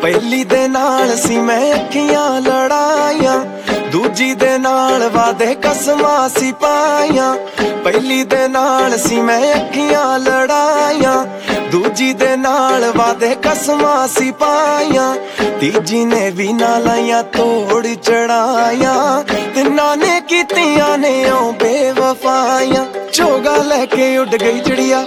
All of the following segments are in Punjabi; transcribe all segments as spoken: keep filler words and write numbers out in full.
ਪਹਿਲੀ ਦੇ ਨਾਲ ਸੀ ਮੈਂ ਅੱਖੀਆਂ ਲੜਾਈਆਂ, ਦੂਜੀ ਦੇ ਨਾਲ ਵਾਦੇ ਕਸਮਾਂ ਸੀ ਪਾਈਆਂ। ਪਹਿਲੀ ਦੇ ਨਾਲ ਸੀ ਮੈਂ ਅੱਖੀਆਂ ਲੜਾਈਆਂ, ਦੂਜੀ ਦੇ ਨਾਲ ਵਾਦੇ ਕਸਮਾਂ ਸੀ ਪਾਈਆਂ। ਤੀਜੀ ਨੇ ਵੀ ਨਾ ਲਾਈਆਂ ਤੋੜ ਚੜਾਈਆਂ, ਤਿੰਨਾਂ ਨੇ ਕੀਤੀਆਂ ਨੇ ਉਹ ਬੇਵਫਾਈਆਂ। ਚੋਗਾ ਲੈ ਕੇ ਉੱਡ ਗਈ ਚਿੜੀਆ,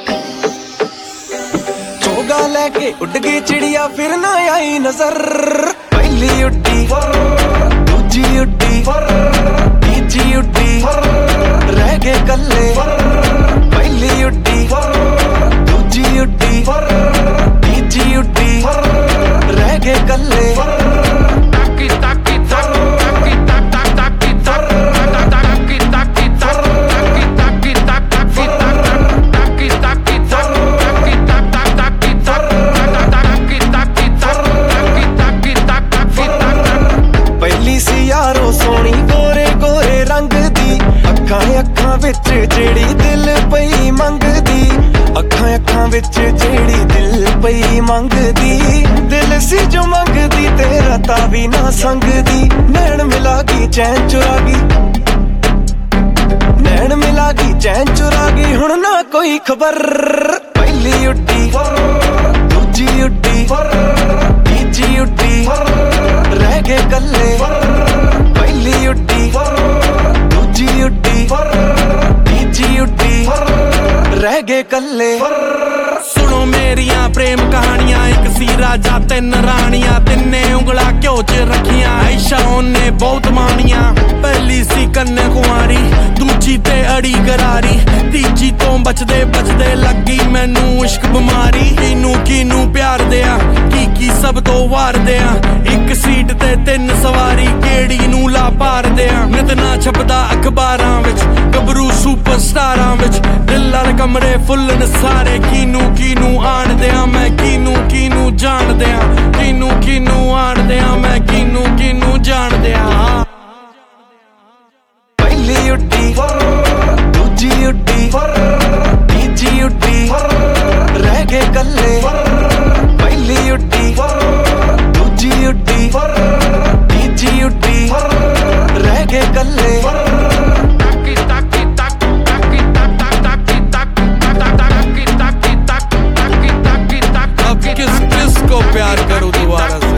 ਚੋਗਾ ਲੈ ਕੇ ਉੱਡ ਗਈ ਚਿੜੀਆ, ਫਿਰ ਨਾ ਆਈ ਨਜ਼ਰ। ਪਹਿਲੀ ਉੱਡੀ ਦੂਜੀ ਉੱਡੀ ਤੀਜੀ ਉੱਡੀ, ਰਹਿ ਗਏ ਕੱਲੇ। ਪਹਿਲੀ ਉੱਡੀ ਦੂਜੀ ਉੱਡੀ ਤੀਜੀ ਉੱਡੀ, ਰਹਿ ਗਏ ਕੱਲੇ। ਯਾਰੋ ਸੋਹਣੀ ਗੋਰੇ ਗੋਰੇ ਰੰਗ ਦੀ, ਅੱਖਾਂ ਅੱਖਾਂ ਵਿੱਚ ਜਿਹੜੀ ਦਿਲ ਪਈ ਮੰਗਦੀ। ਅੱਖਾਂ ਅੱਖਾਂ ਵਿੱਚ ਜਿਹੜੀ ਦਿਲ ਪਈ ਮੰਗਦੀ, ਦਿਲ ਸੀ ਜੋ ਮੰਗਦੀ ਤੇਰਾ ਤਾਂ ਵੀ ਨਾ ਸੰਗਦੀ। ਨੈਣ ਮਿਲਾ ਗਈ ਚੈਨ ਚੁਰਾ ਗਈ, ਨੈਣ ਮਿਲਾ ਗਈ ਚੈਨ ਚੁਰਾ ਗਈ, ਹੁਣ ਨਾ ਕੋਈ ਖਬਰ। ਪਹਿਲੀ ਉੱਡੀ ਦੂਜੀ ਉੱਡੀ ਤੀਜੀ ਉੱਡੀ, ਰਹਿ ਗਏ ਕੱਲੇ। ਪਹਿਲੀ ਉੱਡੀ ਦੂਜੀ ਉੱਡੀ ਤੀਜੀ ਉੱਡੀ, ਰਹਿ ਗਏ ਕੱਲੇ। ਸੁਣੋ ਮੇਰੀਆਂ ਪ੍ਰੇਮ ਕਹਾਣੀਆਂ, ਇੱਕ ਸੀ ਰਾਜਾ ਤਿੰਨ ਰਾਣੀਆਂ, ਤਿੰਨੇ ਉਂਗਲਾਂ ਘਿਓ ਚ ਰੱਖੀਆਂ, ਆਇਸ਼ਾ ਉਹਨੇ ਬਹੁਤ ਮਾਣੀਆਂ। ਪਹਿਲੀ ਸੀ ਕੰਨੇ ਕੁਆਰੀ, ਦੂਜੀ ਤੇ ਅੜੀ ਗਰਾਰੀ, ਤੀਜੀ ਤੋਂ ਬਚਦੇ ਬਚਦੇ ਲੱਗੀ ਮੈਨੂੰ ਇਸ਼ਕ ਬਿਮਾਰੀ। ਕਿਨੂੰ ਕਿਨੂੰ ਪਿਆਰ ਦਿਆਂ, ਕੀ ਕੀ ਸਭ ਤੋਂ ਵਾਰ ਦਿਆਂ, ਇੱਕ ਸੀਟ ਤੇ ਤਿੰਨ ਸਵਾਰੀ, ਕਿਹੜੀ ਨੂੰ ਲਾ ਪਾਰ ਦਿਆਂ। ਨਿਤ ਨਾ ਛਪਦਾ ਅਖਬਾਰਾਂ ਵਿੱਚ, ਗੱਭਰੂ ਸੁਪਰਸਟਾਰਾਂ ਵਿੱਚ, ਦਿਲ ਵਾਲੇ ਕਮਰੇ ਫੁੱਲ ਨੇ ਸਾਰੇ। ਕਿਨੂੰ ਕਿਨੂੰ ਆਣ ਦਿਆਂ ਮੈਂ, ਕਿਨੂੰ ਕਿਨੂੰ ਜਾਣ ਦਿਆਂ, ਕਿਨੂੰ ਕਿਨੂੰ ਆਣ ਦਿਆਂ ਮੈਂ, ਕਿਨੂੰ ਕਿਨੂੰ ਜਾਣ ਦਿਆਂ। ਪਹਿਲੀ ਉੱਡੀ ਦੂਜੀ ਉੱਡੀ ਤੀਜੀ ਉੱਡੀ, ਰਹਿ ਗਏ ਕੱਲੇ। ਪਹਿਲੀ ਉੱਡੀ ਦੂਜੀ ਉੱਡੀ ਤੀਜੀ ਉੱਡੀ, ਰਹਿ ਗਏ ਕੱਲੇ। अब किस किस को प्यार करूं दोबारा।